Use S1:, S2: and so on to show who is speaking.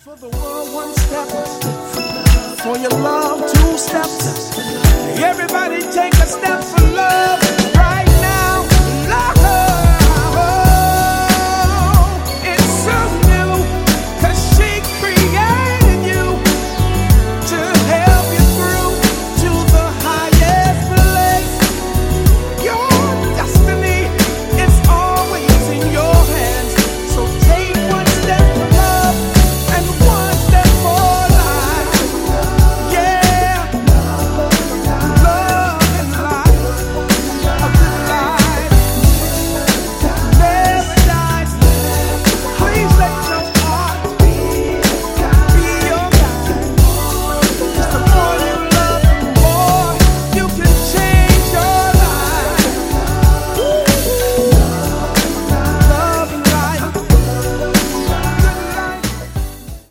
S1: For the world, one step. For your love, two steps. Everybody take a step for love.